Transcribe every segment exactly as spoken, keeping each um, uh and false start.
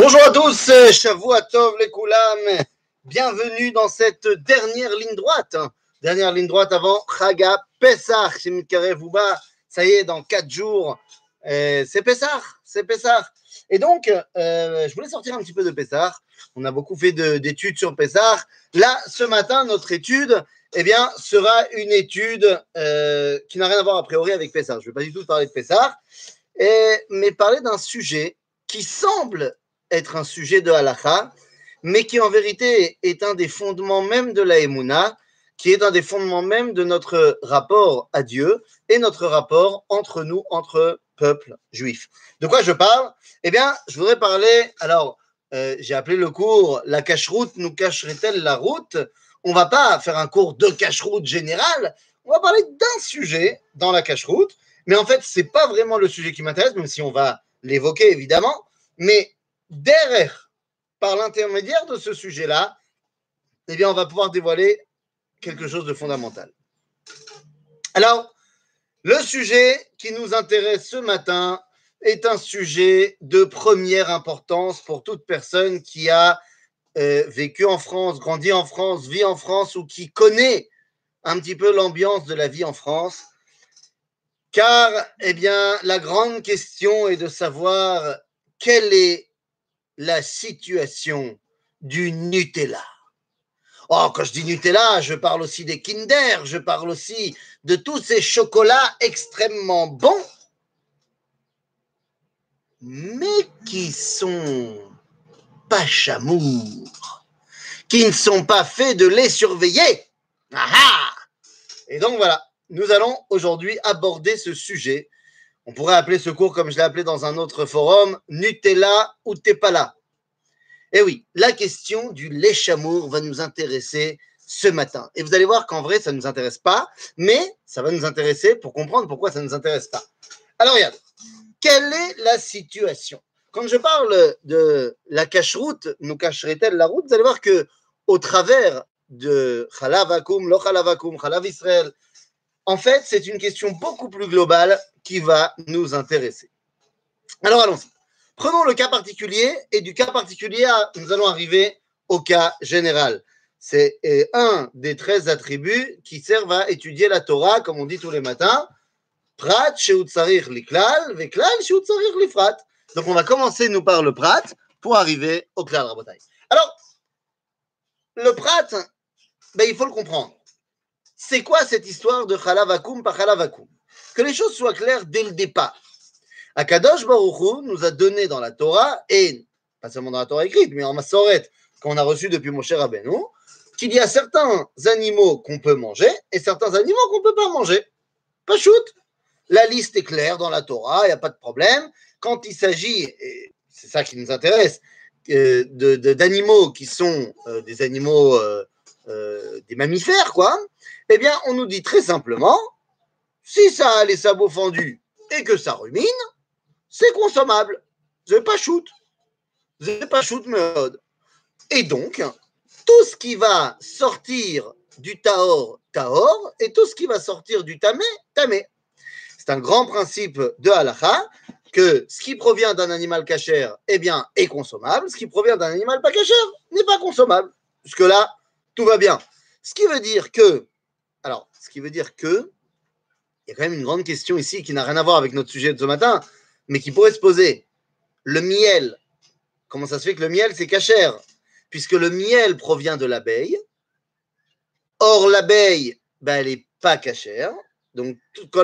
Bonjour à tous, Shavua Tov Lekoulam, bienvenue dans cette dernière ligne droite, hein. Dernière ligne droite avant Chaga Pesach, Shemikarevuba, ça y est, dans quatre jours, euh, c'est Pesach, c'est Pesach. Et donc, euh, je voulais sortir un petit peu de Pesach, on a beaucoup fait de, d'études sur Pesach. Là, ce matin, notre étude, eh bien, sera une étude euh, qui n'a rien à voir a priori avec Pesach. Je ne vais pas du tout parler de Pesach, et, mais parler d'un sujet qui semble être un sujet de halakha, mais qui en vérité est un des fondements même de la Emouna, qui est un des fondements même de notre rapport à Dieu et notre rapport entre nous, entre peuples juifs. De quoi je parle? Eh bien, je voudrais parler, alors, euh, j'ai appelé le cours « La cacheroute nous cacherait-elle la route ?» On ne va pas faire un cours de cacheroute général, on va parler d'un sujet dans la cacheroute, mais en fait, ce n'est pas vraiment le sujet qui m'intéresse, même si on va l'évoquer évidemment, mais derrière, par l'intermédiaire de ce sujet-là, eh bien, on va pouvoir dévoiler quelque chose de fondamental. Alors, le sujet qui nous intéresse ce matin est un sujet de première importance pour toute personne qui a euh, vécu en France, grandi en France, vit en France ou qui connaît un petit peu l'ambiance de la vie en France. Car, eh bien, la grande question est de savoir quelle est la situation du Nutella. Oh, quand je dis Nutella, je parle aussi des Kinder, je parle aussi de tous ces chocolats extrêmement bons, mais qui sont pas chamours, qui ne sont pas faits de lait surveillé. Ah ah! Et donc voilà, nous allons aujourd'hui aborder ce sujet. On pourrait appeler ce cours, comme je l'ai appelé dans un autre forum, Nutella ou Tepala. Eh oui, la question du lait chamour va nous intéresser ce matin. Et vous allez voir qu'en vrai, ça ne nous intéresse pas, mais ça va nous intéresser pour comprendre pourquoi ça ne nous intéresse pas. Alors, regarde, quelle est la situation? Quand je parle de la cacheroute, nous cacherait-elle la route? Vous allez voir que au travers de Chalav Hakoum, lo Chalav Hakoum, Chalav Israël, en fait, c'est une question beaucoup plus globale qui va nous intéresser. Alors, allons-y. Prenons le cas particulier et du cas particulier, à, nous allons arriver au cas général. C'est un des treize attributs qui servent à étudier la Torah, comme on dit tous les matins. Prat, shehu tzarich liklal, veklal, shehu tzarich lifrat. Donc, on va commencer, nous, par le prat pour arriver au klal, rabotai. Alors, le prat, ben, il faut le comprendre. C'est quoi cette histoire de chalav hakoum par chalav hakoum? Que les choses soient claires dès le départ. Akadosh Baruch Hu nous a donné dans la Torah, et pas seulement dans la Torah écrite, mais en Massoret, qu'on a reçu depuis Moshe Rabbeinu, qu'il y a certains animaux qu'on peut manger et certains animaux qu'on ne peut pas manger. Pas shoot. La liste est claire dans la Torah, il n'y a pas de problème. Quand il s'agit, et c'est ça qui nous intéresse, euh, de, de, d'animaux qui sont euh, des animaux, euh, euh, des mammifères, quoi, eh bien, on nous dit très simplement, si ça a les sabots fendus et que ça rumine, c'est consommable. C'est pas shoot. C'est pas shoot, meod. Et donc, tout ce qui va sortir du tahor, tahor, et tout ce qui va sortir du tamé, tamé. C'est un grand principe de halakha que ce qui provient d'un animal cachère, eh bien, est consommable. Ce qui provient d'un animal pas cachère n'est pas consommable. Jusque-là, tout va bien. Ce qui veut dire que, alors, ce qui veut dire que, il y a quand même une grande question ici qui n'a rien à voir avec notre sujet de ce matin, mais qui pourrait se poser. Le miel, comment ça se fait que le miel, c'est cachère? Puisque le miel provient de l'abeille. Or, l'abeille, ben, elle n'est pas cachère. Donc,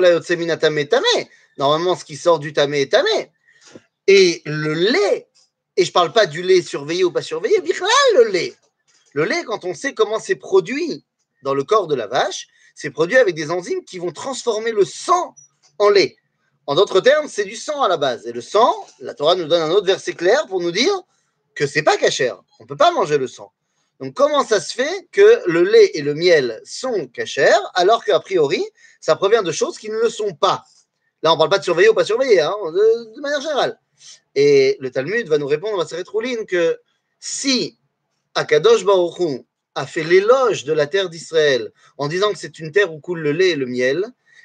normalement, ce qui sort du tamé est tamé. Et le lait, et je ne parle pas du lait surveillé ou pas surveillé, le lait. Le lait, quand on sait comment c'est produit dans le corps de la vache, c'est produit avec des enzymes qui vont transformer le sang en lait. En d'autres termes, c'est du sang à la base. Et le sang, la Torah nous donne un autre verset clair pour nous dire que c'est pas cachère. On ne peut pas manger le sang. Donc, comment ça se fait que le lait et le miel sont cachères alors qu'a priori, ça provient de choses qui ne le sont pas? Là, on ne parle pas de surveiller ou pas surveiller, hein, de, de manière générale. Et le Talmud va nous répondre à Maseret Roulin que si Akadosh Baruch Hu a fait l'éloge de la terre d'Israël en disant que c'est une terre où coule le lait et le miel,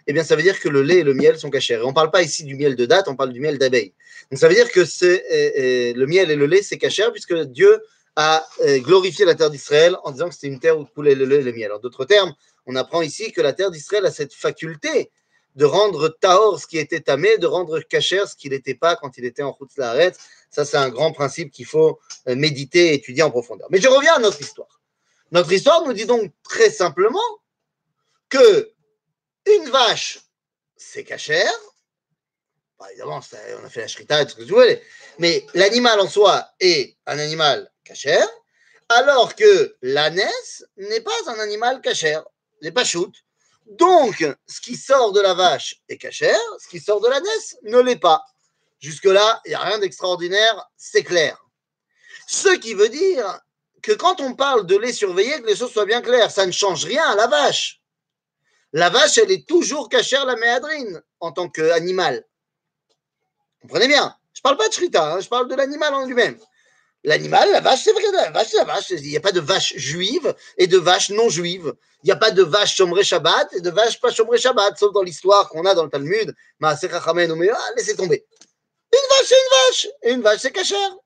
eh bien, ça veut dire que le lait et le miel sont cachers. Et on ne parle pas ici du miel de date, on parle du miel d'abeille. Donc, ça veut dire que c'est, euh, euh, le miel et le lait, c'est cacher, puisque Dieu a euh, glorifié la terre d'Israël en disant que c'était une terre où coulait le lait et le miel. En d'autres termes, on apprend ici que la terre d'Israël a cette faculté de rendre tahor ce qui était tamé, de rendre cacher ce qui n'était pas quand il était en Chutz La'aretz. Ça, c'est un grand principe qu'il faut méditer et étudier en profondeur. Mais je reviens à notre histoire. Notre histoire nous dit donc très simplement que une vache, c'est cachère. Bah, évidemment, on a fait la shrita et tout ce que tu veux, mais l'animal en soi est un animal cachère, alors que l'ânesse n'est pas un animal cachère, n'est pas shoot. Donc, ce qui sort de la vache est cachère, ce qui sort de l'ânesse ne l'est pas. Jusque-là, il n'y a rien d'extraordinaire, c'est clair. Ce qui veut dire que quand on parle de lait surveillé, que les choses soient bien claires, ça ne change rien à la vache. La vache, elle est toujours cachère la méhadrine en tant qu'animal. Comprenez bien, je ne parle pas de shrita, hein, je parle de l'animal en lui-même. L'animal, la vache, c'est vrai, la vache, c'est la vache. Il n'y a pas de vache juive et de vache non juive. Il n'y a pas de vache chomré Shabbat et de vache pas chomré Shabbat, sauf dans l'histoire qu'on a dans le Talmud. Maaseh Chachamim ou ah, laissez tomber. Une vache, c'est une vache. Et une vache, c'est cachère.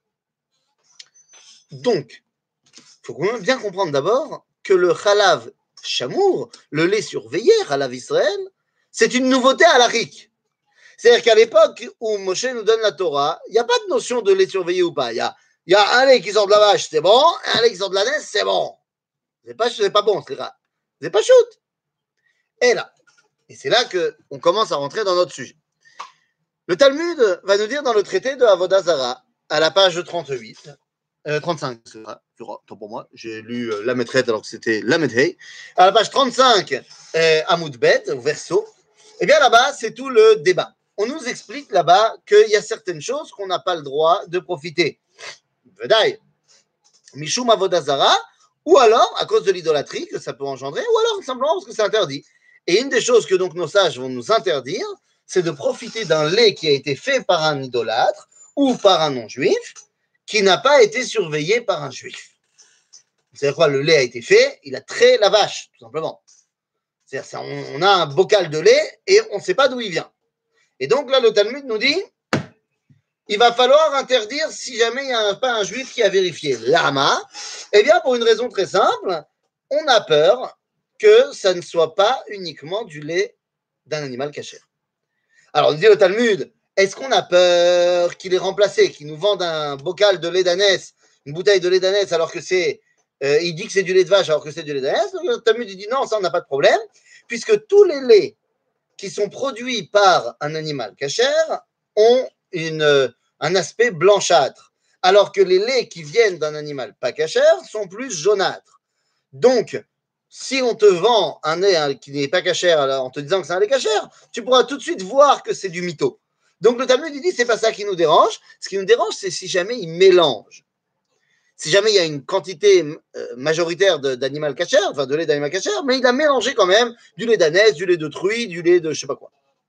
Donc, il faut bien comprendre d'abord que le chalav chamour, le lait surveillé, chalav Israël, c'est une nouveauté à l'Arik. C'est-à-dire qu'à l'époque où Moshe nous donne la Torah, il n'y a pas de notion de lait surveillé ou pas. Il y a, il y a un lait qui sort de la vache, c'est bon, un lait qui sort de la naisse, c'est bon. C'est pas, c'est pas bon, c'est rare. C'est pas shoot. Et là, et c'est là qu'on commence à rentrer dans notre sujet. Le Talmud va nous dire dans le traité de Avodah Zara, à la page trente-huit, euh, trente-cinq, c'est vrai, tant pour moi, j'ai lu euh, la Metret alors que c'était la Metret, à la page trente-cinq, euh, Amoud Bet, verso, et bien là-bas, c'est tout le débat. On nous explique là-bas qu'il y a certaines choses qu'on n'a pas le droit de profiter. Vedaï, Mishum Avodah Zara, ou alors à cause de l'idolâtrie que ça peut engendrer, ou alors simplement parce que c'est interdit. Et une des choses que donc nos sages vont nous interdire, c'est de profiter d'un lait qui a été fait par un idolâtre ou par un non-juif qui n'a pas été surveillé par un juif. Vous savez quoi, le lait a été fait, il a trait la vache, tout simplement. C'est-à-dire, on a un bocal de lait et on ne sait pas d'où il vient. Et donc là, le Talmud nous dit, il va falloir interdire si jamais il n'y a pas un juif qui a vérifié. Lama, eh bien, pour une raison très simple, on a peur que ça ne soit pas uniquement du lait d'un animal caché. Alors, on dit au Talmud, est-ce qu'on a peur qu'il ait remplacé, qu'il nous vende un bocal de lait d'ânesse, une bouteille de lait d'ânesse, alors que c'est, euh, il dit que c'est du lait de vache, alors que c'est du lait d'ânesse? Le Talmud il dit non, ça on n'a pas de problème, puisque tous les laits qui sont produits par un animal cachère ont une, un aspect blanchâtre, alors que les laits qui viennent d'un animal pas cachère sont plus jaunâtres. Donc, si on te vend un lait qui n'est pas cachère en te disant que c'est un lait cachère, tu pourras tout de suite voir que c'est du mytho. Donc le Talmud il dit c'est pas ça qui nous dérange. Ce qui nous dérange, c'est si jamais il mélange. Si jamais il y a une quantité euh, majoritaire d'animal cachère, enfin de lait d'animal cachère, mais il a mélangé quand même du lait d'ânesse, du lait de truie, du lait de je sais pas quoi.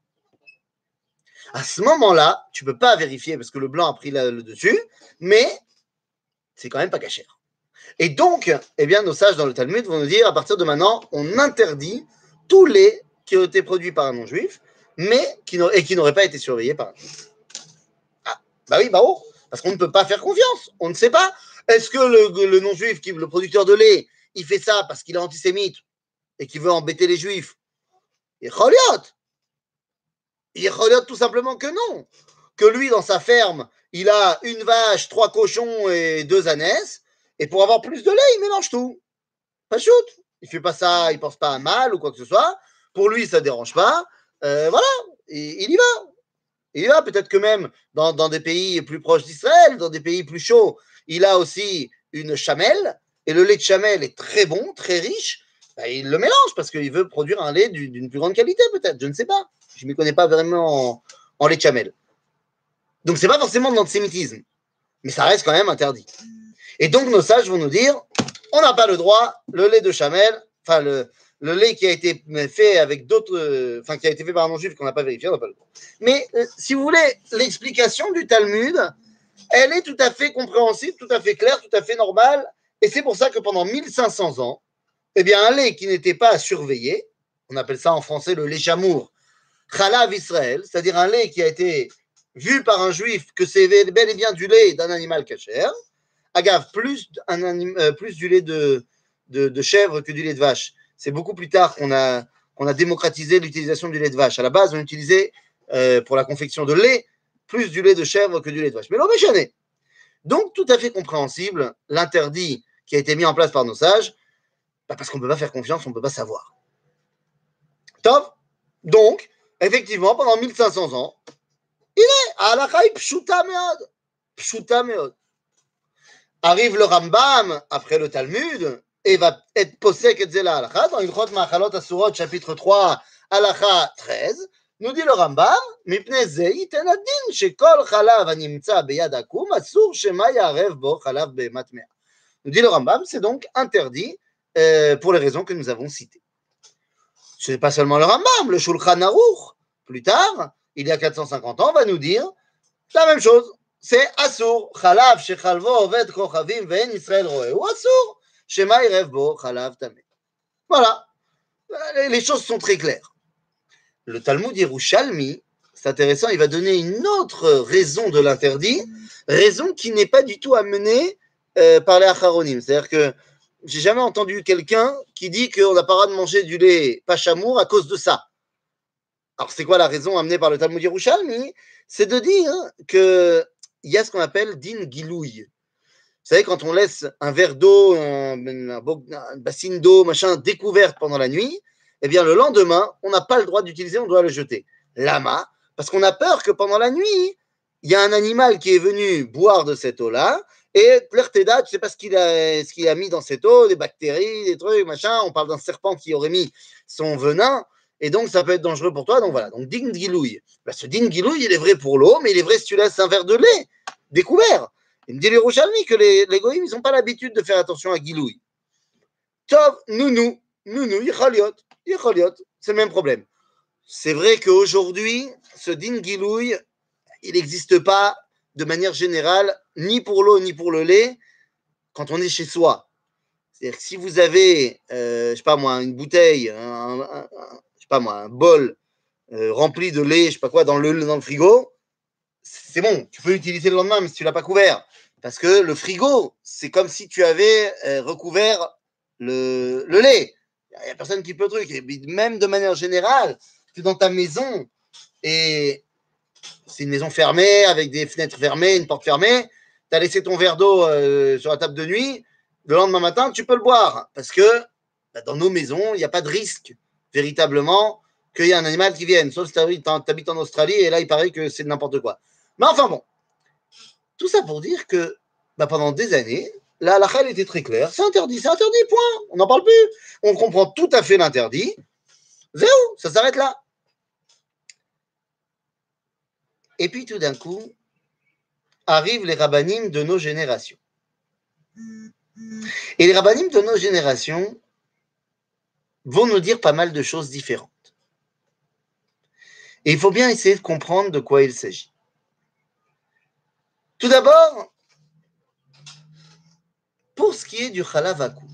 À ce moment-là, tu peux pas vérifier parce que le blanc a pris la, le dessus, mais c'est quand même pas cachère. Et donc, eh bien, nos sages dans le Talmud vont nous dire, à partir de maintenant, on interdit tous les qui ont été produits par un non-juif, mais qui et qui n'auraient pas été surveillés par un juif. Ah, bah oui, bah oh, parce qu'on ne peut pas faire confiance. On ne sait pas. Est-ce que le, le non-juif, qui, le producteur de lait, il fait ça parce qu'il est antisémite et qu'il veut embêter les juifs? Il choliot. Il choliot tout simplement que non. Que lui, dans sa ferme, il a une vache, trois cochons et deux ânesses. Et pour avoir plus de lait, il mélange tout. Pas shoot. Il fait pas ça, il pense pas à mal ou quoi que ce soit. Pour lui, ça dérange pas. Euh, voilà, il, il y va. Il y va. Peut-être que même dans, dans des pays plus proches d'Israël, dans des pays plus chauds, il a aussi une chamelle. Et le lait de chamelle est très bon, très riche. Ben, il le mélange parce qu'il veut produire un lait d'une plus grande qualité, peut-être. Je ne sais pas. Je ne m'y connais pas vraiment en, en lait de chamelle. Donc, c'est pas forcément de l'antisémitisme. Mais ça reste quand même interdit. Et donc, nos sages vont nous dire, on n'a pas le droit, le lait de chamelle, enfin, le, le lait qui a été fait avec d'autres, enfin, qui a été fait par un non-juif qu'on n'a pas vérifié, on n'a pas le droit. Mais, euh, si vous voulez, l'explication du Talmud, elle est tout à fait compréhensible, tout à fait claire, tout à fait normale. Et c'est pour ça que pendant mille cinq cents ans, eh bien, un lait qui n'était pas surveillé, On appelle ça en français le lait chamour. Chalav Israël, c'est-à-dire un lait qui a été vu par un juif que c'est bel et bien du lait d'un animal kasher. Agave, plus, un anim, euh, plus du lait de, de, de chèvre que du lait de vache. C'est beaucoup plus tard qu'on a, qu'on a démocratisé l'utilisation du lait de vache. À la base, on utilisait euh, pour la confection de lait plus du lait de chèvre que du lait de vache. Mais l'homme est chané. Donc, tout à fait compréhensible, l'interdit qui a été mis en place par nos sages, bah parce qu'on ne peut pas faire confiance, on ne peut pas savoir. Top. Donc, effectivement, pendant mille cinq cents ans, il est à halakha pshuta meod. Pshuta meod. Arrive le Rambam, après le Talmud, et va être posek et zela halakha, dans Ilchot Ma'achalot Asurot, chapitre trois, halakha treize, nous dit le Rambam, mipnei ze yiten adin, shekol chalav hanimtza beyad akum, asur shema yarev bo chalav behemat mea. Nous dit le Rambam, c'est donc interdit euh, pour les raisons que nous avons citées. Ce n'est pas seulement le Rambam, le Shulchan Aruch, plus tard, il y a quatre cent cinquante ans, va nous dire la même chose. C'est Asur, Chalav, Shechalvo, Oved, Kochavim, Ve'en Israël Roe, ou Asur, Shema Irev Bo, Chalav, Tameh. Voilà, les choses sont très claires. Le Talmud Yerushalmi, c'est intéressant, il va donner une autre raison de l'interdit, raison qui n'est pas du tout amenée euh, par les Acharonim. C'est-à-dire que j'ai jamais entendu quelqu'un qui dit qu'on n'a pas le droit de manger du lait pachamour à cause de ça. Alors, c'est quoi la raison amenée par le Talmud Yerushalmi? C'est de dire qu'il y a ce qu'on appelle din gilouï. Vous savez, quand on laisse un verre d'eau, un, un, un bassine d'eau, machin, découverte pendant la nuit, eh bien, le lendemain, on n'a pas le droit d'utiliser, on doit le jeter. Lama, parce qu'on a peur que pendant la nuit, il y a un animal qui est venu boire de cette eau-là, et l'Erteda, tu ne sais pas ce qu'il a, ce qu'il a mis dans cette eau, des bactéries, des trucs, machin. On parle d'un serpent qui aurait mis son venin, et donc ça peut être dangereux pour toi. Donc voilà, donc din gilouï. Ben, ce din gilouï, il est vrai pour l'eau, mais il est vrai si tu laisses un verre de lait découvert. Il me dit les Yerushalmi que les, les goïms, ils n'ont pas l'habitude de faire attention à gilouï. Tov, nounou, nounou, yichaliot, yichaliot, c'est le même problème. C'est vrai qu'aujourd'hui, ce din gilouï, il n'existe pas de manière générale, ni pour l'eau, ni pour le lait, quand on est chez soi. C'est-à-dire que si vous avez, euh, je sais pas moi, une bouteille, un, un, un, je sais pas moi, un bol euh, rempli de lait, je sais pas quoi, dans le, dans le frigo, c'est bon, tu peux l'utiliser le lendemain, mais si tu l'as pas couvert. Parce que le frigo, c'est comme si tu avais euh, recouvert le, le lait. Il n'y a personne qui peut le truc. Et même de manière générale, tu es dans ta maison et c'est une maison fermée, avec des fenêtres fermées, une porte fermée, tu as laissé ton verre d'eau euh, sur la table de nuit, le lendemain matin, tu peux le boire, parce que bah, dans nos maisons, il n'y a pas de risque, véritablement, qu'il y ait un animal qui vienne, sauf si tu habites en Australie, et là, il paraît que c'est n'importe quoi. Mais enfin bon, tout ça pour dire que bah, pendant des années, la halakha était très claire, c'est interdit, c'est interdit, point, on n'en parle plus, on comprend tout à fait l'interdit, zéro, ça s'arrête là. Et puis tout d'un coup, arrivent les rabbanim de nos générations. Et les rabbanim de nos générations vont nous dire pas mal de choses différentes. Et il faut bien essayer de comprendre de quoi il s'agit. Tout d'abord, pour ce qui est du chalav akum,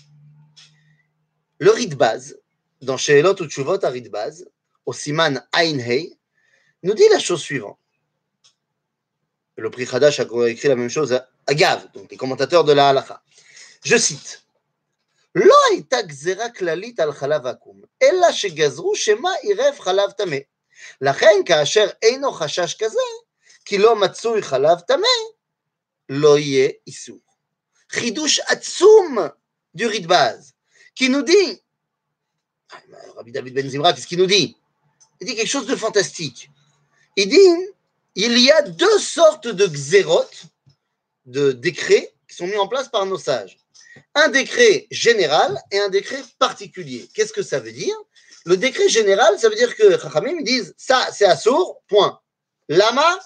le Ritbaz, dans Sheelot ou Tshuvot à Ritbaz, au Siman Ain Hei, nous dit la chose suivante. Le Pri Chadash a écrit la même chose à Agav, donc les commentateurs de la halakha. Je cite. לא הייתה גזירה כללית על חלב עקום, אלא שגזרו שמא עירב חלב טמא. לכן כאשר אינו חשש כזה, כי לא מצוי חלב טמא, לא יהיה איסור. חידוש עצום du Ritbaz, qui nous dit, Rabbi David Ben Zimra, qu'est-ce qu'il nous dit? Il dit quelque chose de fantastique. Il dit, il y a deux sortes de gzerot, de décrets, qui sont mis en place par nos sages. Un décret général et un décret particulier. Qu'est-ce que ça veut dire? Le décret général, ça veut dire que Chachamim disent ça, c'est assour, point. Lama,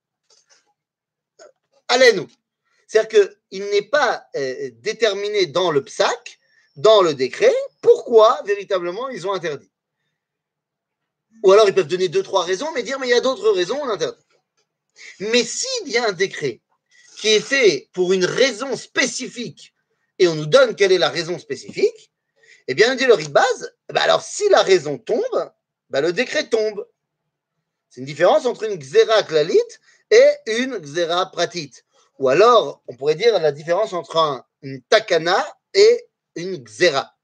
allez-nous. C'est-à-dire qu'il n'est pas euh, déterminé dans le psak, dans le décret, pourquoi véritablement ils ont interdit. Ou alors ils peuvent donner deux, trois raisons, mais dire mais il y a d'autres raisons, on interdit. Mais s'il y a un décret qui est fait pour une raison spécifique, et on nous donne quelle est la raison spécifique, Eh bien, dit le Ritbaz, bah alors si la raison tombe, bah le décret tombe. C'est une différence entre une xéra klalit et une xéra pratit. Ou alors, on pourrait dire la différence entre un, une takana et une xéra.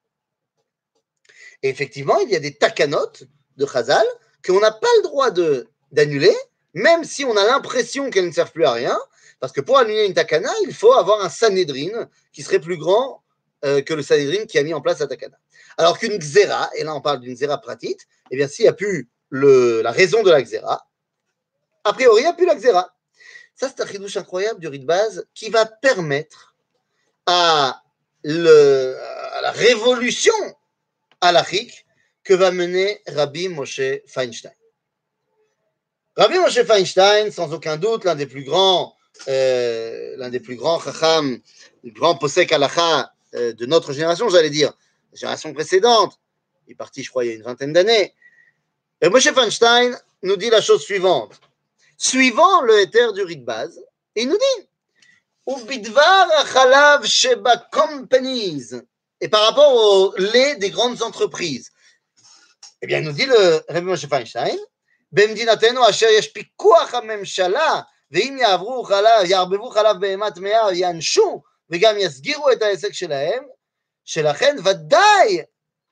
Et effectivement, il y a des takanot de Chazal qu'on n'a pas le droit de, d'annuler, même si on a l'impression qu'elles ne servent plus à rien, parce que pour annuler une takana, il faut avoir un Sanhedrin qui serait plus grand euh, que le Sanhedrin qui a mis en place la takana. Alors qu'une xéra, et là on parle d'une xéra pratit, eh bien s'il n'y a plus le, la raison de la xéra, a priori il n'y a plus la xéra. Ça c'est un chidouche incroyable du Ritbaz qui va permettre à, le, à la révolution halachique que va mener Rabbi Moshe Feinstein. Rabbi Moshe Feinstein, sans aucun doute, l'un des plus grands, euh, l'un des plus grands chacham, le grand posek halacha euh, de notre génération, j'allais dire, la génération précédente, il est parti, je crois, il y a une vingtaine d'années. Et Moshe Feinstein nous dit la chose suivante. Suivant le héter du Ritbaz, il nous dit Ubidvar achalav sheba companies. Et par rapport au lait des grandes entreprises, eh bien, il nous dit le Rabbi Moshe Feinstein, במדינתנו אשר יש פיקוח הממשלה, ואם יעברו חלב, יערבבו חלב בהמה טמאה, יענשו, וגם יסגירו את העסק שלהם, שלכן ודאי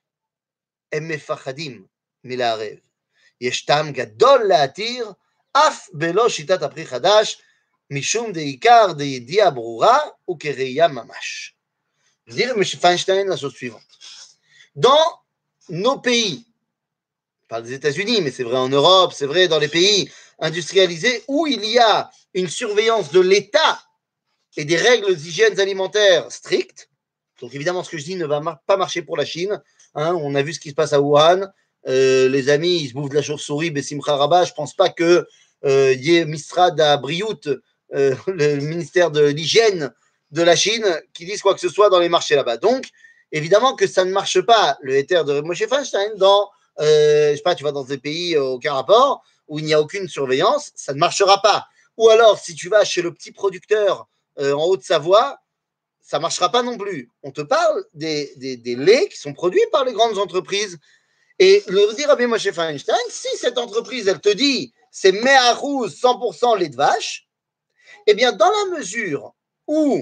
הם מפחדים מלערב. יש טעם גדול להתיר, אף בלא שיטת הפרי חדש, משום דעיקר דידיעה ברורה וכראייה ממש. dit le M. Feinstein la chose suivante. Dans nos pays, on parle des États-Unis, mais c'est vrai en Europe, c'est vrai dans les pays industrialisés où il y a une surveillance de l'État et des règles d'hygiène alimentaire strictes. Donc évidemment, ce que je dis ne va mar- pas marcher pour la Chine. Hein, on a vu ce qui se passe à Wuhan. Euh, les amis, ils se bouffent de la chauve-souris, Bessimcha Rabba. Je ne pense pas qu'il euh, y ait Misrad à Briout, euh, le ministère de l'hygiène de la Chine, qui disent quoi que ce soit dans les marchés là-bas. Donc, évidemment que ça ne marche pas, le héter de Moshe Feinstein, dans, euh, je sais pas, tu vas dans des pays euh, aucun rapport, où il n'y a aucune surveillance, ça ne marchera pas. Ou alors, si tu vas chez le petit producteur euh, en Haute-Savoie, ça ne marchera pas non plus. On te parle des, des, des laits qui sont produits par les grandes entreprises. Et le dit Rabbi Moshe Feinstein, si cette entreprise, elle te dit, c'est Me'arouz, cent pour cent lait de vache, eh bien, dans la mesure où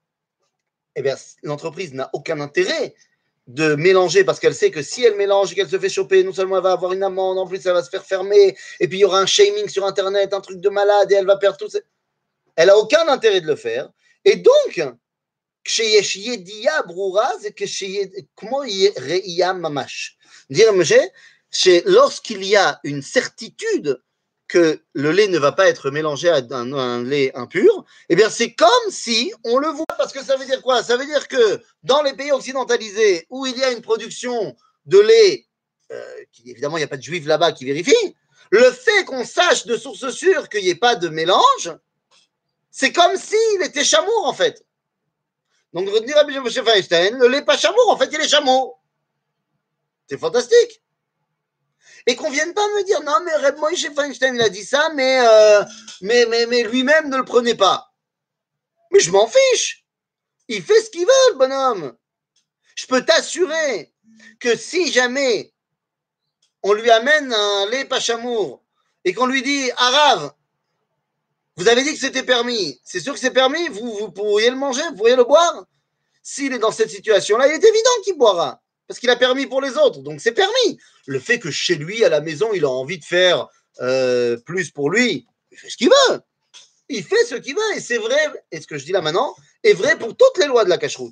eh bien, l'entreprise n'a aucun intérêt de mélanger parce qu'elle sait que si elle mélange et qu'elle se fait choper, non seulement elle va avoir une amende, en plus elle va se faire fermer, et puis il y aura un shaming sur Internet, un truc de malade, et elle va perdre tout. Elle n'a aucun intérêt de le faire. Et donc, כשיש ידיעה ברורה, זה כמו ראייה ממש. Dire, monsieur, c'est lorsqu'il y a une certitude que le lait ne va pas être mélangé à un, un lait impur, eh bien c'est comme si on le voit, parce que ça veut dire quoi? Ça veut dire que dans les pays occidentalisés où il y a une production de lait, euh, qui, évidemment il n'y a pas de juifs là-bas qui vérifient, le fait qu'on sache de source sûre qu'il n'y ait pas de mélange, c'est comme s'il était chamour en fait. Donc retenir à M. Feinstein, le lait pas chamour, en fait il est chameau. C'est fantastique. Et qu'on vienne pas me dire, non, mais Reb Moshe Feinstein, il a dit ça, mais, euh, mais, mais, mais lui-même ne le prenait pas. Mais je m'en fiche. Il fait ce qu'il veut, le bonhomme. Je peux t'assurer que si jamais on lui amène un lait pas chamour et qu'on lui dit, Arabe, vous avez dit que c'était permis. C'est sûr que c'est permis, vous, vous pourriez le manger, vous pourriez le boire. S'il est dans cette situation-là, il est évident qu'il boira. Parce qu'il a permis pour les autres, donc c'est permis. Le fait que chez lui, à la maison, il a envie de faire euh, plus pour lui, il fait ce qu'il veut. Il fait ce qu'il veut, et c'est vrai, et ce que je dis là maintenant, est vrai pour toutes les lois de la cacheroute.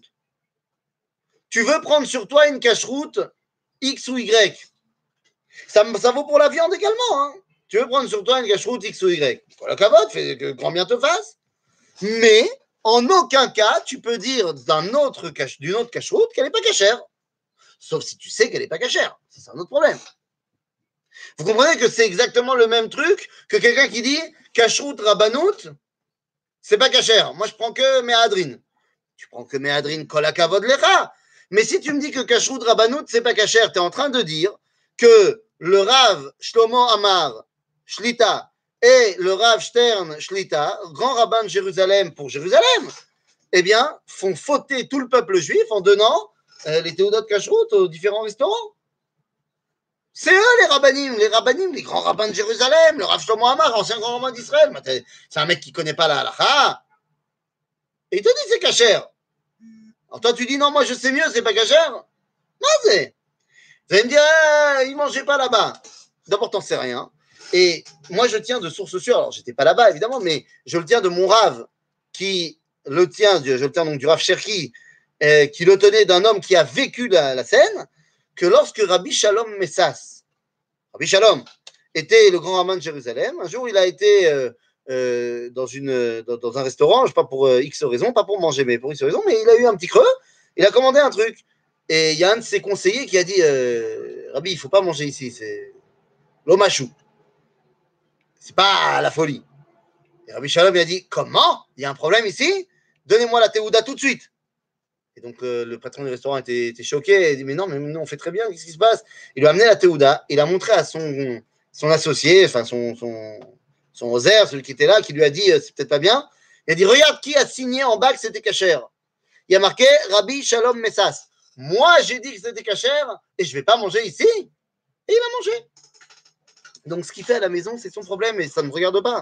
Tu veux prendre sur toi une cacheroute X ou Y. Ça, ça vaut pour la viande également. Hein. Tu veux prendre sur toi une cacheroute X ou Y. La cavote, fais que grand bien te fasse. Mais en aucun cas, tu peux dire d'un autre, d'une autre cacheroute qu'elle n'est pas cachère. Sauf si tu sais qu'elle n'est pas cachère. C'est un autre problème. Vous comprenez que c'est exactement le même truc que quelqu'un qui dit cacheroute rabanout, c'est pas cachère. Moi, je prends que méhadrine. Tu prends que méhadrine kol hakavod lecha. Mais si tu me dis que cacheroute rabanout, c'est pas cachère, tu es en train de dire que le Rav Shlomo Amar Shlita et le Rav Stern Shlita, grand rabbin de Jérusalem pour Jérusalem, eh bien, font fauter tout le peuple juif en donnant euh, les théodotes cacheroutes aux différents restaurants. C'est eux les rabbanim, les rabbanim, les grands rabbins de Jérusalem, le Rav Shlomo Amar, ancien grand rabbin d'Israël. C'est un mec qui ne connaît pas la halakha. Et il te dit c'est cachère. Alors toi tu dis non, moi je sais mieux, c'est pas cachère. Non, c'est. Vous allez me dire, ah, il ne mangeait pas là-bas. D'abord, t'en sais rien. Et moi, je tiens de source sûre. Alors, j'étais pas là-bas, évidemment, mais je le tiens de mon Rav, qui le tient, je le tiens donc du Rav Cherki, euh, qui le tenait d'un homme qui a vécu la, la scène, que lorsque Rabbi Shalom Messas, Rabbi Shalom, était le grand rabbin de Jérusalem, un jour, il a été euh, euh, dans, une, dans, dans un restaurant, je ne sais pas pour euh, X raisons, pas pour manger, mais pour X raisons, mais il a eu un petit creux, il a commandé un truc. Et il y a un de ses conseillers qui a dit euh, Rabbi, il ne faut pas manger ici, c'est l'omachou. C'est pas la folie. Et Rabbi Shalom il a dit comment? Il y a un problème ici? Donnez-moi la théouda tout de suite. Et donc euh, le patron du restaurant était, était choqué. Il a dit mais non, mais nous on fait très bien, qu'est-ce qui se passe? Il lui a amené la théouda, il a montré à son, son associé, enfin son, son, son rosaire, celui qui était là, qui lui a dit euh, c'est peut-être pas bien. Il a dit regarde qui a signé en bas que c'était cachère. Il y a marqué Rabbi Shalom Messas. Moi, j'ai dit que c'était cachère et je ne vais pas manger ici. Et il a mangé. Donc, ce qu'il fait à la maison, c'est son problème et ça ne me regarde pas.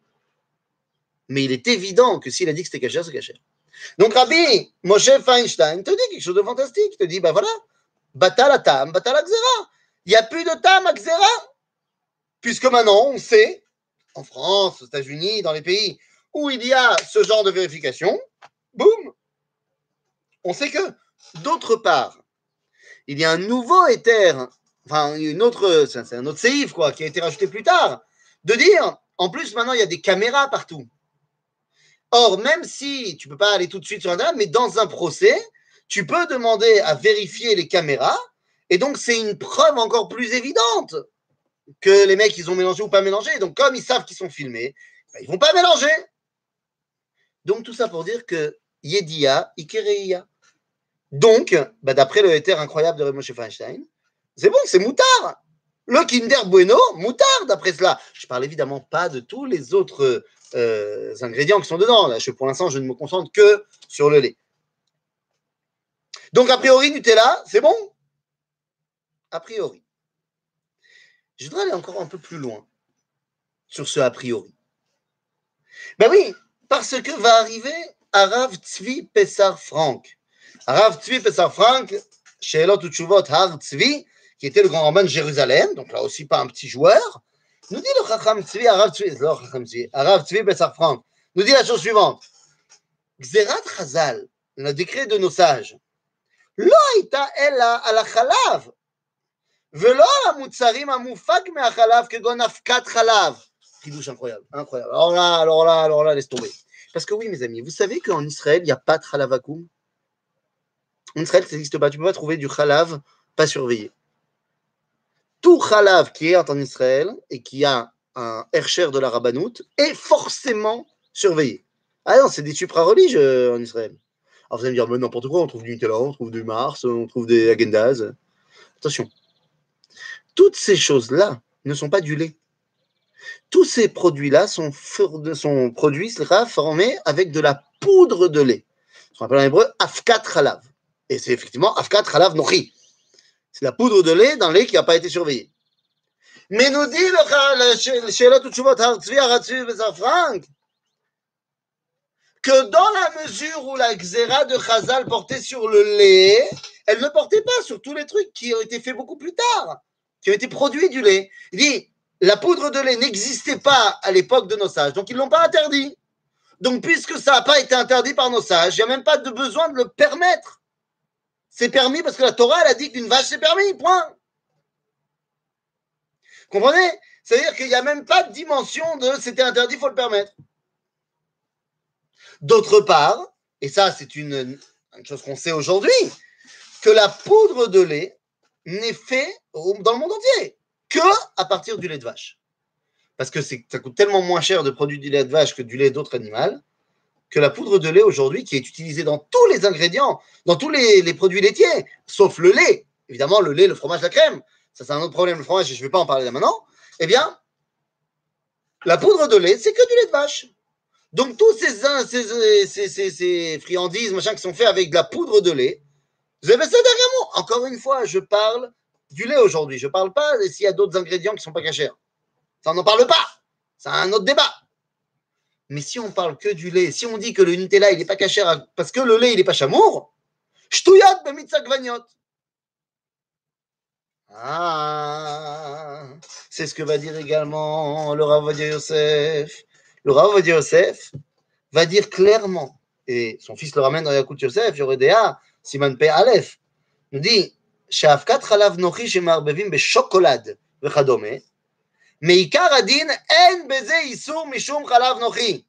Mais il est évident que s'il a dit que c'était cachère, c'est cachère. Donc, Rabbi Moshe Feinstein te dit quelque chose de fantastique. Il te dit, ben voilà, batal à tam, batal à xéra. Il n'y a plus de tam à xéra. Puisque maintenant, on sait, en France, aux États-Unis, dans les pays où il y a ce genre de vérification, boum, on sait que d'autre part, il y a un nouveau éther, enfin une autre, c'est un autre séif quoi, qui a été rajouté plus tard, de dire, en plus maintenant il y a des caméras partout. Or, même si tu ne peux pas aller tout de suite sur Internet, mais dans un procès, tu peux demander à vérifier les caméras, et donc c'est une preuve encore plus évidente que les mecs ils ont mélangé ou pas mélangé. Donc comme ils savent qu'ils sont filmés, ben, ils ne vont pas mélanger. Donc tout ça pour dire que Yedia, Ikereia. Donc, bah, d'après le éther incroyable de Rabbi Moshe Feinstein, c'est bon, c'est moutard. Le Kinder Bueno, moutard, d'après cela. Je ne parle évidemment pas de tous les autres euh, ingrédients qui sont dedans. Là, je, pour l'instant, je ne me concentre que sur le lait. Donc, a priori, Nutella, c'est bon? A priori. Je voudrais aller encore un peu plus loin sur ce a priori. Ben oui, parce que va arriver Arav Tzvi Pessar Frank. Arav Tzvi Pessar Frank, Sheelot Utshuvot Har Tzvi, qui était le grand rabbin de Jérusalem, donc là aussi pas un petit joueur, nous dit le Chacham Tzvi, Arav Tzvi, non, Chacham Tzvi, Arav Tzvi Pessar Frank, nous dit la chose suivante. Gzerat Chazal, le décret de nos sages, Lo haïta ella ala chalav, velo ala mutzarim amufak me achalav kegon afkat chalav. Chidouche incroyable, incroyable. Alors là, alors là, alors là, laisse tomber. Parce que oui, mes amis, vous savez qu'en Israël, il n'y a pas de chalav vacuum. En Israël, ça n'existe pas. Tu ne peux pas trouver du chalav pas surveillé. Tout chalav qui est en Israël et qui a un hercher de la rabbanout est forcément surveillé. Ah non, c'est des supra-religes en Israël. Alors vous allez me dire, mais n'importe quoi, on trouve du Nutella, on trouve du Mars, on trouve des Agendas. Attention, toutes ces choses-là ne sont pas du lait. Tous ces produits-là sont, sont produits sera, formés avec de la poudre de lait. Ce qu'on appelle en hébreu afkat chalav. Et c'est effectivement afkat chalav nochi. C'est la poudre de lait dans le lait qui n'a pas été surveillé. Mais nous dit le Sheelot Utshuvot Har Tzvi Arav Tzvi Pessar Frank que dans la mesure où la xéra de Chazal portait sur le lait, elle ne portait pas sur tous les trucs qui ont été faits beaucoup plus tard, qui ont été produits du lait. Il dit, la poudre de lait n'existait pas à l'époque de nos sages, donc ils ne l'ont pas interdit. Donc puisque ça n'a pas été interdit par nos sages, il n'y a même pas de besoin de le permettre. C'est permis parce que la Torah, elle a dit qu'une vache, c'est permis, point. Vous comprenez? C'est-à-dire qu'il n'y a même pas de dimension de c'était interdit, il faut le permettre. D'autre part, et ça c'est une, une chose qu'on sait aujourd'hui, que la poudre de lait n'est faite dans le monde entier que à partir du lait de vache. Parce que c'est, ça coûte tellement moins cher de produire du lait de vache que du lait d'autres animaux, que la poudre de lait aujourd'hui, qui est utilisée dans tous les ingrédients, dans tous les, les produits laitiers, sauf le lait, évidemment le lait, le fromage, la crème, ça c'est un autre problème, le fromage, je ne vais pas en parler là maintenant, eh bien, la poudre de lait, c'est que du lait de vache. Donc tous ces, ces, ces, ces, ces friandises machin, qui sont faits avec de la poudre de lait Encore une fois, je parle du lait aujourd'hui. Je ne parle pas s'il y a d'autres ingrédients qui ne sont pas cachers. Ça, on n'en parle pas. C'est un autre débat. Mais si on parle que du lait, si on dit que le Nutella, il n'est pas cacher parce que le lait, il n'est pas chamour, shtouyat bemitzak vaniot. Ah, c'est ce que va dire également le Rav Ovadia Yosef. Le Rav Ovadia Yosef va dire clairement, et son fils le ramène dans Yakut Yosef, Yoredea, Siman Pe Aleph, nous dit, She'afkat chalav nochi shemarbevim beshokolad vechadome, meikar adin en beze isur mishum chalav nochi.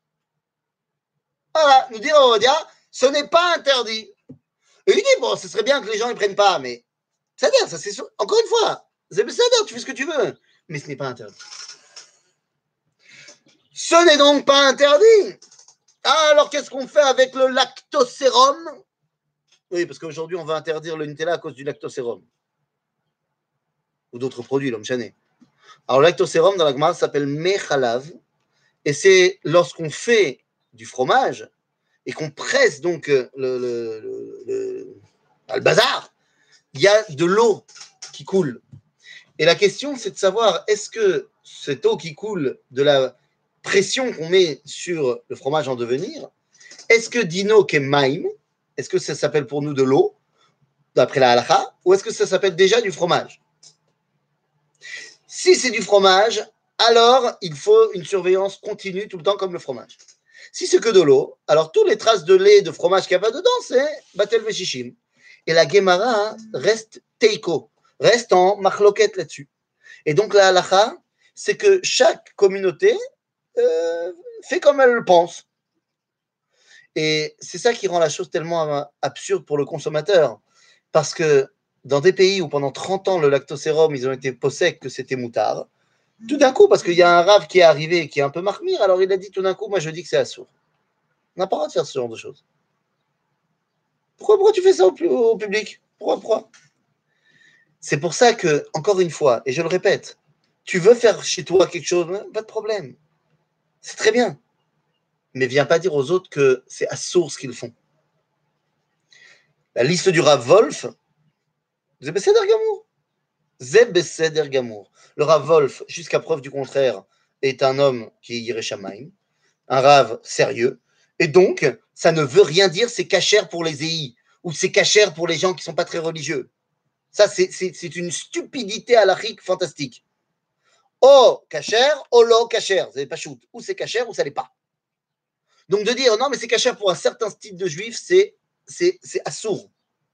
Voilà, nous dit Rav Ovadia, ce n'est pas interdit. Et il dit, bon, ce serait bien que les gens ne prennent pas, mais c'est-à-dire, ça c'est sûr. Encore une fois, c'est-à-dire, tu fais ce que tu veux, mais ce n'est pas interdit. Ce n'est donc pas interdit. Ah, alors qu'est-ce qu'on fait avec le lactosérum? Oui, parce qu'aujourd'hui, on va interdire le Nutella à cause du lactosérum. Ou d'autres produits, l'homme chané. Alors, le lactosérum, dans la Gemara, s'appelle mechalav. Et c'est lorsqu'on fait du fromage et qu'on presse donc le, le, le, le, le bazar, il y a de l'eau qui coule. Et la question, c'est de savoir, est-ce que cette eau qui coule de la pression qu'on met sur le fromage en devenir, est-ce que dino kemaim, est-ce que ça s'appelle pour nous de l'eau, d'après la halakha, ou est-ce que ça s'appelle déjà du fromage? Si c'est du fromage, alors il faut une surveillance continue tout le temps comme le fromage. Si c'est que de l'eau, alors toutes les traces de lait, de fromage qu'il y a pas dedans, c'est batel veshishim. Et la Gemara reste teiko, reste en machloket là-dessus. Et donc la halakha, c'est que chaque communauté euh, fait comme elle le pense. Et c'est ça qui rend la chose tellement absurde pour le consommateur. Parce que dans des pays où pendant trente ans, le lactosérum, ils ont été possèques que c'était moutard, tout d'un coup, parce qu'il y a un rave qui est arrivé, qui est un peu marmire, alors il a dit tout d'un coup, moi je dis que c'est assourd. On n'a pas le droit de faire ce genre de choses. Pourquoi, pourquoi tu fais ça au, au public? Pourquoi, pourquoi? C'est pour ça que, encore une fois, et je le répète, tu veux faire chez toi quelque chose, pas de problème. C'est très bien. Mais viens pas dire aux autres que c'est assourd ce qu'ils font. La liste du Rav Wolf, c'est Besséder Gamour. C'est Besséder Gamour. Le Rav Wolf, jusqu'à preuve du contraire, est un homme qui est Yireh Shamayim, un Rav sérieux, et donc, ça ne veut rien dire c'est cachère pour les E I, ou c'est cachère pour les gens qui ne sont pas très religieux. Ça, c'est, c'est, c'est une stupidité halachique fantastique. Oh, cachère, oh lo, cachère. Vous n'avez pas shoot. Ou c'est cachère, ou ça l'est pas. Donc de dire non, mais c'est cachère pour un certain style de juif, c'est, c'est, c'est assourd.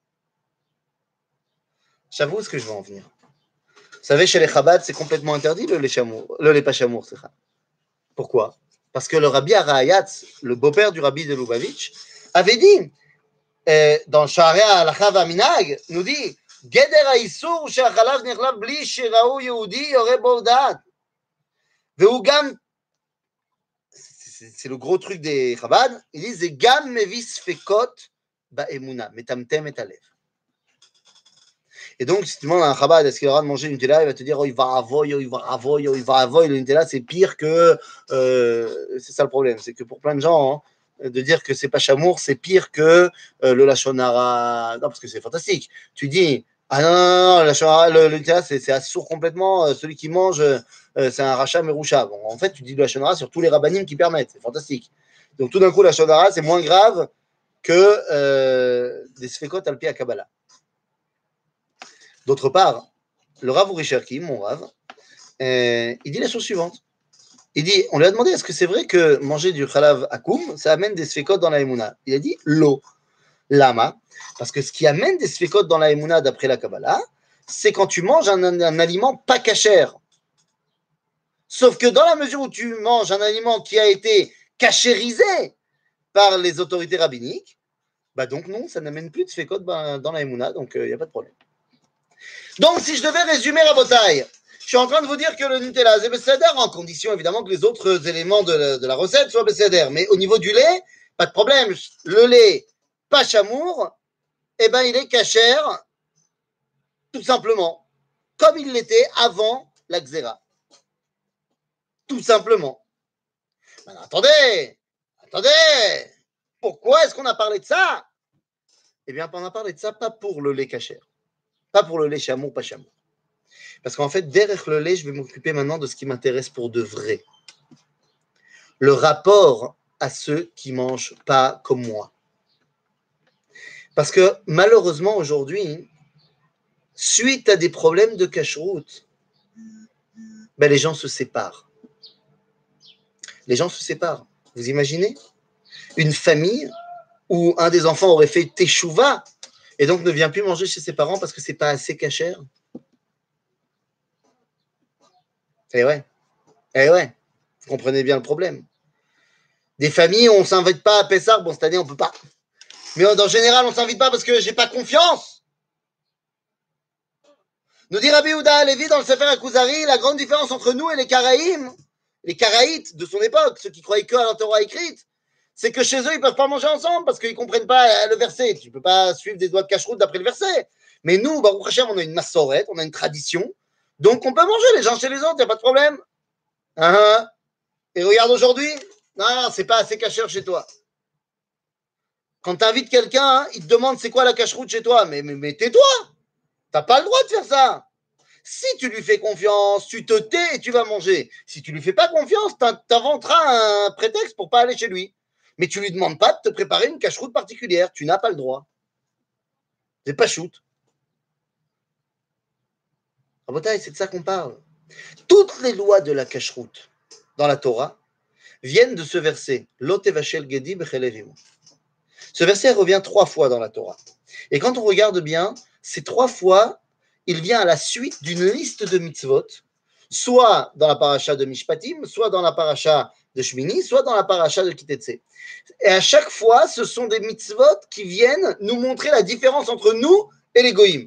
J'avoue ce que je veux en venir. Vous savez, chez les Chabad, c'est complètement interdit le lait chamour, le lait pas chamour, c'est ça. Pourquoi? Parce que le rabbi Arayatz, le beau-père du rabbi de Lubavitch, avait dit, euh, dans Sha'arei Halacha V'Minhag, nous dit, Geder ha'isur she'achalav nechlav bli she'ra'u Yehudi yoreh bo da'at. Ve'hu gam, c'est le gros truc des Chabad, ils disent, c'est gam mevi sfekot ba'emuna, metamtem et alev. Et donc, si tu demandes à un Chabad, est-ce qu'il aura de manger une Nutella, il va te dire, oh, il va avoy, oh, il va avoy, oh, il va avoy. Le Nutella, c'est pire que. Euh, c'est ça le problème. C'est que pour plein de gens, hein, de dire que c'est pas chamour, c'est pire que euh, le Lachon Hara. Non, parce que c'est fantastique. Tu dis, ah non, non, non, non le, le Nutella, c'est, c'est assourd complètement. Euh, celui qui mange, euh, c'est un rachat meroucha. Bon, en fait, tu dis le Lachon Hara sur tous les rabbanim qui permettent. C'est fantastique. Donc, tout d'un coup, le Lachon Hara, c'est moins grave que euh, des sfekot al pi à Kabbalah. D'autre part, le Rav Uri Cherki, mon Rav, euh, il dit la chose suivante. Il dit, on lui a demandé, est-ce que c'est vrai que manger du khalav akoum, ça amène des sfekot dans la Emouna? Il a dit, l'eau. Lama. Parce que ce qui amène des sfekot dans la Emouna, d'après la Kabbalah, c'est quand tu manges un, un, un aliment pas cachère. Sauf que dans la mesure où tu manges un aliment qui a été cachérisé par les autorités rabbiniques, bah donc non, ça n'amène plus de sfekot dans la Emouna, donc il euh, n'y a pas de problème. Donc, si je devais résumer Rabotai, je suis en train de vous dire que le Nutella, c'est Besséder, en condition évidemment que les autres éléments de la, de la recette soient Besséder. Mais au niveau du lait, pas de problème. Le lait, pas chamour, eh ben, il est cachère, tout simplement, comme il l'était avant la Xéra. Tout simplement. Ben, attendez, attendez, pourquoi est-ce qu'on a parlé de ça? Eh bien, on a parlé de ça, pas pour le lait cachère, pas pour le lait chameau, pas chameau. Parce qu'en fait, derrière le lait, je vais m'occuper maintenant de ce qui m'intéresse pour de vrai. Le rapport à ceux qui mangent pas comme moi. Parce que malheureusement, aujourd'hui, suite à des problèmes de cache-route, ben, les gens se séparent. Les gens se séparent. Vous imaginez une famille où un des enfants aurait fait teshuva et donc ne vient plus manger chez ses parents parce que c'est pas assez cachère. Eh ouais, eh ouais, vous comprenez bien le problème. Des familles où on ne s'invite pas à Pessah, bon cette année on peut pas. Mais en général on ne s'invite pas parce que j'ai pas confiance. Nous dit Rabbi Yehuda Levi dans le Sefer HaKuzari, la grande différence entre nous et les Karaïm, les Karaïtes de son époque, ceux qui croyaient que à la Torah écrite, c'est que chez eux, ils ne peuvent pas manger ensemble parce qu'ils ne comprennent pas le verset. Tu ne peux pas suivre des doigts de cache-route d'après le verset. Mais nous, Baruch Hashem, on a une massorette, on a une tradition, donc on peut manger les uns chez les autres, il n'y a pas de problème. Uh-huh. Et regarde aujourd'hui, non, non, c'est pas assez cachère chez toi. Quand tu invites quelqu'un, hein, il te demande c'est quoi la cache-route chez toi. Mais, mais, mais tais-toi, t'as pas le droit de faire ça. Si tu lui fais confiance, tu te tais et tu vas manger. Si tu lui fais pas confiance, t'inventeras un prétexte pour pas aller chez lui. Mais tu lui demandes pas de te préparer une cache-route particulière. Tu n'as pas le droit. C'est pas shoot. Rabotai, c'est de ça qu'on parle. Toutes les lois de la cache-route dans la Torah viennent de ce verset. Lotevachel gedi bechelevimo. Ce verset revient trois fois dans la Torah. Et quand on regarde bien, ces trois fois, il vient à la suite d'une liste de mitzvot, soit dans la paracha de Mishpatim, soit dans la paracha de Shmini, soit dans la paracha de Kitetse. Et à chaque fois, ce sont des mitzvot qui viennent nous montrer la différence entre nous et les goïms.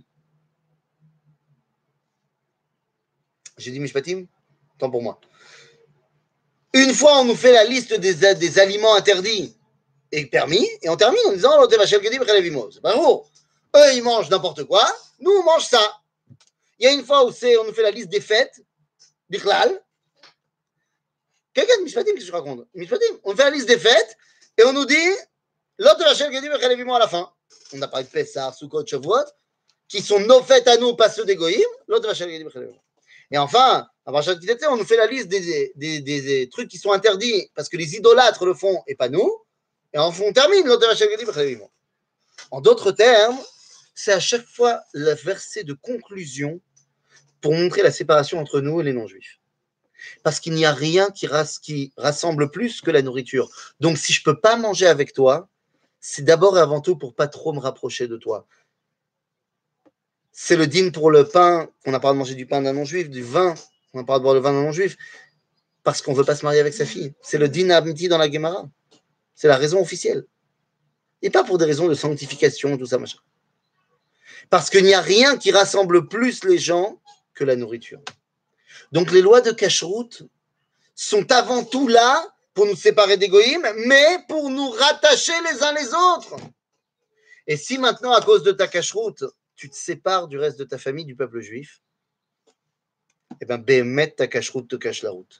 J'ai dit Mishpatim? Tant pour moi. Une fois, on nous fait la liste des, des aliments interdits et permis, et on termine en disant Lote Vachel Gedi Bechelevimo. C'est pas gros. Eux, ils mangent n'importe quoi, nous, on mange ça. Il y a une fois où c'est, on nous fait la liste des fêtes, Bichlal. Quelqu'un de Mishpatim, qu'est-ce que je raconte? Mishpatim, on fait la liste des fêtes, et on nous dit Lote Vachel Gedi Bechelevimo à la fin. On a parlé de Pessah, Sukkot, Shavuot, qui sont nos fêtes à nous, pas ceux des Goïm, Lote Vachel Gedi Bechelevimo. Et enfin, à Parashat Kitetse, on nous fait la liste des, des, des, des trucs qui sont interdits parce que les idolâtres le font et pas nous. Et enfin, on termine Lote Vachel Gedi Bechelevimo. En d'autres termes, c'est à chaque fois le verset de conclusion pour montrer la séparation entre nous et les non-juifs. Parce qu'il n'y a rien qui, ras- qui rassemble plus que la nourriture. Donc, si je ne peux pas manger avec toi, c'est d'abord et avant tout pour pas trop me rapprocher de toi. C'est le dîme pour le pain, on n'a pas de manger du pain d'un non-juif, du vin, on n'a pas de boire le vin d'un non-juif, parce qu'on ne veut pas se marier avec sa fille. C'est le dîne amiti dans la Gemara. C'est la raison officielle. Et pas pour des raisons de sanctification, tout ça, machin. Parce qu'il n'y a rien qui rassemble plus les gens que la nourriture. Donc les lois de cache-route sont avant tout là pour nous séparer des goïms, mais pour nous rattacher les uns les autres. Et si maintenant, à cause de ta cache-route, tu te sépares du reste de ta famille, du peuple juif, eh bien, bémet, ta cache-route te cache la route.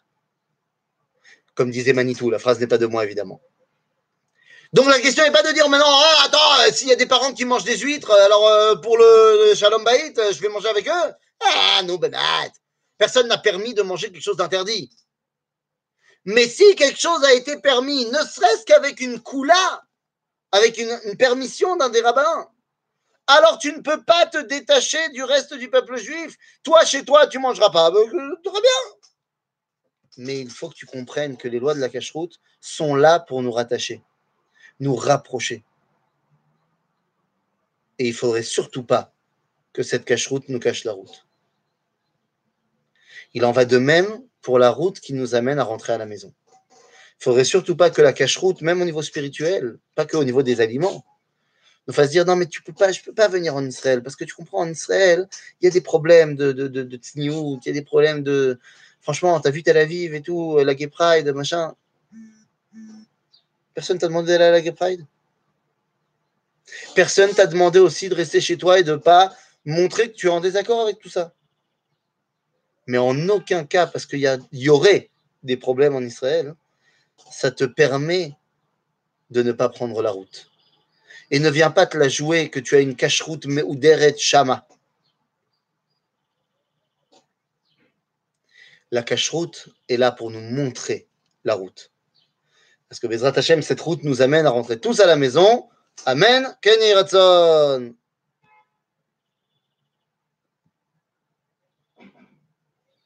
Comme disait Manitou, la phrase n'est pas de moi, évidemment. Donc la question n'est pas de dire maintenant, oh, attends, euh, s'il y a des parents qui mangent des huîtres, alors euh, pour le, le Shalom Bayit, euh, je vais manger avec eux. Ah non, ben personne n'a permis de manger quelque chose d'interdit. Mais si quelque chose a été permis, ne serait-ce qu'avec une koula, avec une, une permission d'un des rabbins, alors tu ne peux pas te détacher du reste du peuple juif. Toi, chez toi, tu ne mangeras pas. Ben, très bien. Mais il faut que tu comprennes que les lois de la cache-route sont là pour nous rattacher, nous rapprocher. Et il ne faudrait surtout pas que cette cache-route nous cache la route. Il en va de même pour la route qui nous amène à rentrer à la maison. Il ne faudrait surtout pas que la cache-route, même au niveau spirituel, pas qu'au niveau des aliments, nous fasse dire non mais tu peux pas, je ne peux pas venir en Israël, parce que tu comprends, en Israël, il y a des problèmes de, de, de, de tsniout, il y a des problèmes de... Franchement, tu as vu Tel Aviv et tout, la Gay Pride, machin. Personne t'a demandé d'aller à la Gay Pride? Personne t'a demandé aussi de rester chez toi et de ne pas montrer que tu es en désaccord avec tout ça. Mais en aucun cas, parce qu'il y, y aurait des problèmes en Israël, ça te permet de ne pas prendre la route. et ne viens pas te la jouer que tu as une cacheroute meuderet shama. La cacheroute est là pour nous montrer la route. Parce que Bezrat Hashem, cette route nous amène à rentrer tous à la maison. Amen. Ken Yiratzon.